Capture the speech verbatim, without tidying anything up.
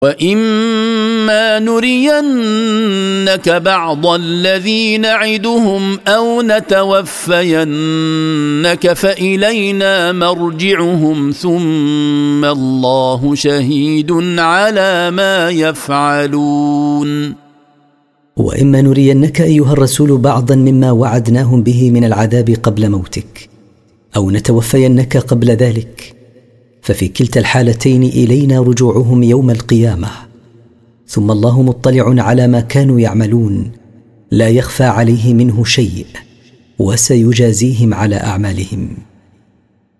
وإما نرينك بعض الذي نعدهم أو نتوفينك فإلينا مرجعهم ثم الله شهيد على ما يفعلون. وإما نرينك أيها الرسول بعضا مما وعدناهم به من العذاب قبل موتك أو نتوفينك قبل ذلك، ففي كلتا الحالتين إلينا رجوعهم يوم القيامة، ثم الله مطلع على ما كانوا يعملون لا يخفى عليه منه شيء، وسيجازيهم على أعمالهم.